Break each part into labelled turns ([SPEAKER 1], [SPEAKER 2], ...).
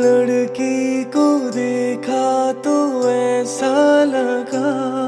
[SPEAKER 1] लड़की को देखा तो ऐसा लगा,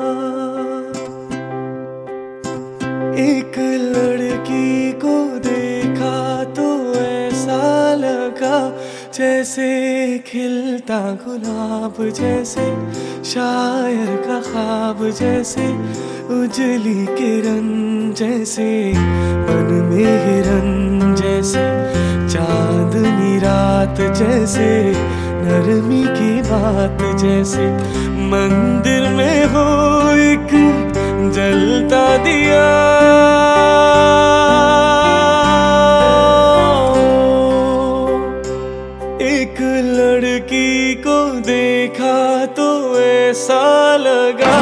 [SPEAKER 1] एक लड़की को देखा तो ऐसा लगा, जैसे खिलता गुलाब, जैसे शायर का ख्वाब, जैसे उजली किरण, जैसे मन में हिरन, जैसे चांदनी रात, जैसे नरमी की बात, जैसे मंदिर में हो एक जलता दिया। एक लड़की को देखा तो ऐसा लगा,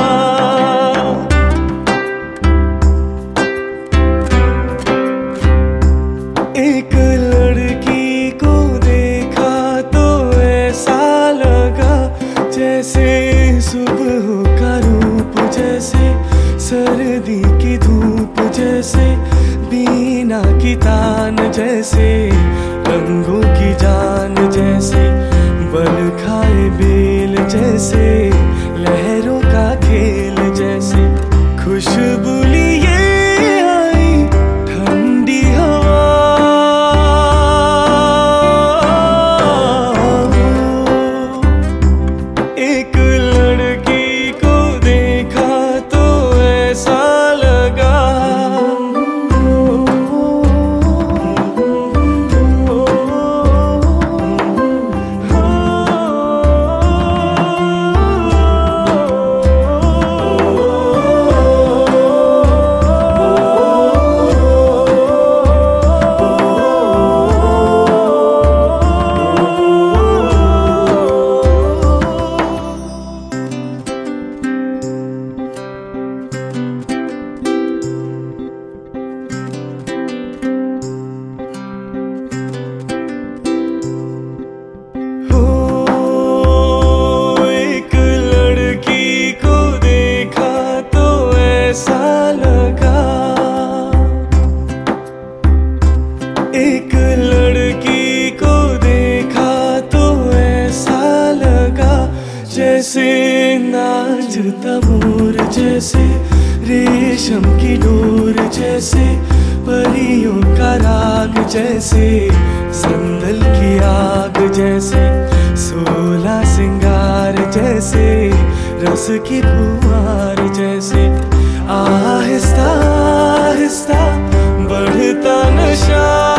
[SPEAKER 1] एक लड़की को देखा तो ऐसा लगा, जैसे सुबह का रूप, जैसे सर्दी की धूप, जैसे बीना की तान, जैसे रंगों की जान, जैसे बल खाए बेल, जैसे लहरों का खेल, जैसे खुशबू लिए आई ठंडी हवा। एक लड़की को देखा तो ऐसा लगा, एक लड़की को देखा तो ऐसा लगा, जैसे नाचता मोर, जैसे रेशम की डोर, जैसे परियों का राग, जैसे संदल की आग, जैसे सोला सिंगार, जैसे रस की फुहार, जैसे आहिस्ता आहिस्ता बढ़ता नशा।